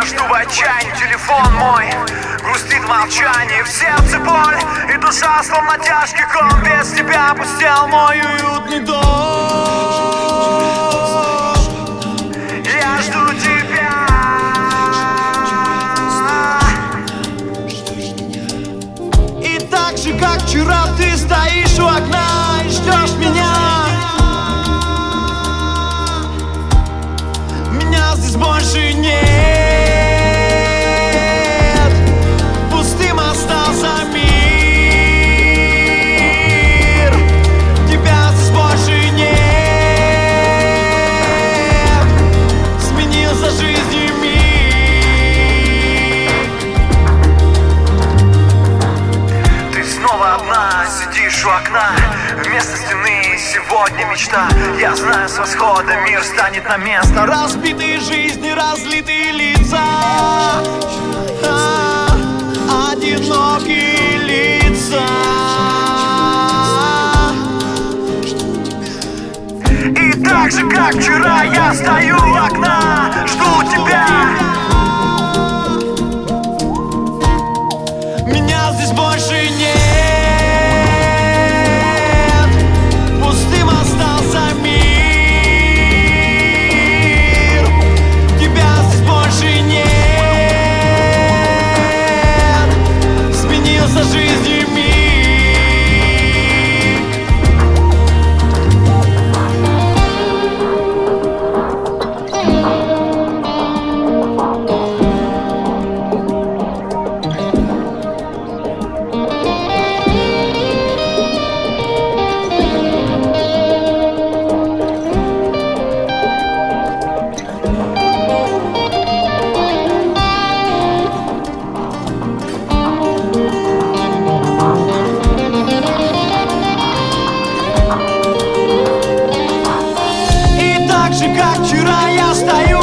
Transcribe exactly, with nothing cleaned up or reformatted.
жду в отчаянии, телефон мой грустит в молчании, в сердце боль и душа словно тяжкий ком. Без тебя опустел мой уютный дом. Я жду тебя. И так же, как вчера, ты стоишь у окна и ждешь меня. Меня здесь больше нет. Пустым остался мир. Тебя здесь больше нет. Сменился жизнью миг. Ты снова одна, сидишь у окна. Вместо стены сегодня мечта. Я знаю, с восхода мир станет на место. Разбитые жизни, разлитые лица, а, одинокие лица. И так же, как вчера, я стою у окна, жду тебя. Меня здесь больше нет. Как вчера, я стою